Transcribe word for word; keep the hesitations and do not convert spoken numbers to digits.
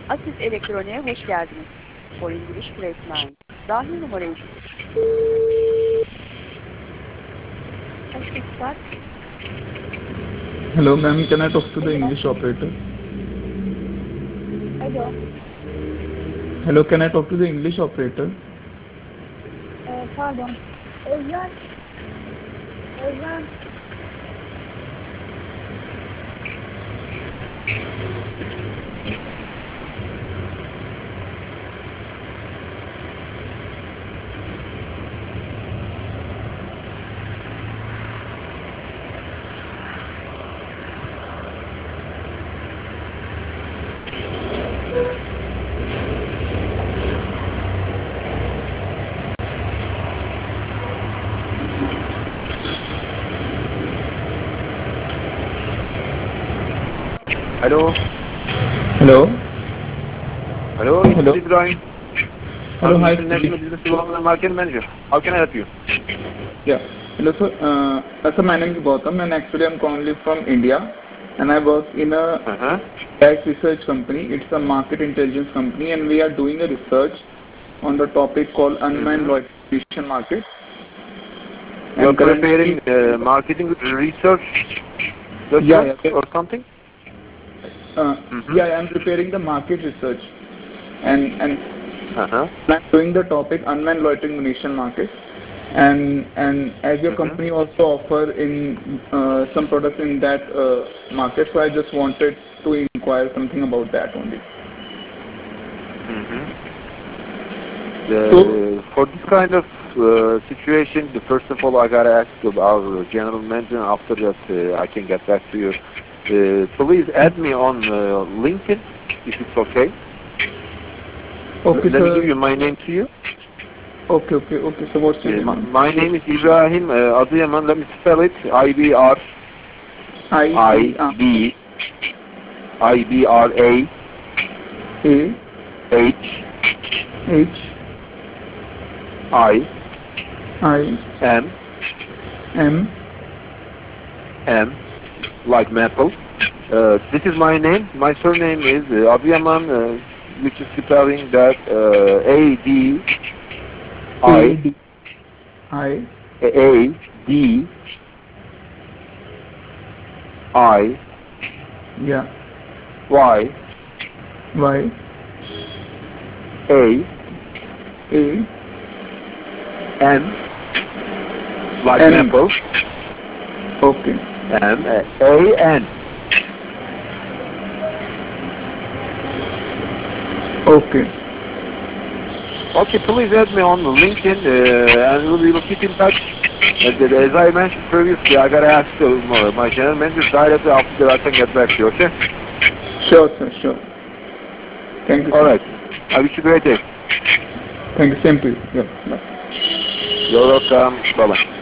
Asis Elektronik'e hoş geldiniz. For English Press nine. Dahil numarayı... Hoş start. Hello, ma'am. Can I talk to the English operator? Hello. Hello, can I talk to the English operator? Ee, pardon. Özlem. Özlem. Hello. Hello. Hello, it's Hello. Ibrahim. Hello, I'm hi. International Business Development Market Manager. How can I help you? Yeah. Hello, sir. Uh, sir, my name is Gautam, and actually I'm calling from India, and I work in a Uh-huh. tech research company. It's a market intelligence company, and we are doing a research on the topic called unmanned Mm-hmm. location market. You're And currently, preparing uh, marketing research yeah, document yeah, or something? uh, Mm-hmm. yeah, I'm preparing the market research, and and Uh-huh. I'm doing the topic unmanned loitering munition market. And and as your Mm-hmm. company also offer in uh, some products in that uh, market, so I just wanted to inquire something about that only. Mm-hmm. So The, for this kind of uh, situation, the first of all, I gotta ask our general manager. After that, uh, I can get back to you. Uh, please add me on uh, LinkedIn, if it's okay. okay, Let me give sir. you my name to you. Okay, okay, okay. So what's your Uh, name? my, ma'am? my name is Ibrahim uh, Adıyaman. Let me spell it. I B R I I B uh, B I B R A A H H I I M M. M, like metal. Uh, this is my name. My surname is uh, Adıyaman, uh, which is spelling that uh, A D A I D I A D I yeah Y Y A A N, like N. metal. Okay, M A N. okay, Okay, please add me on LinkedIn, uh, and we will keep in touch. And uh, as I mentioned previously, I gotta ask uh, my my general manager directly after that I can get back to you. Okay? sure, sir, sure. Thank you, All sir. right. I wish you a great day. Thank you. Same to you. Yeah. Bye. You're welcome. Bye bye.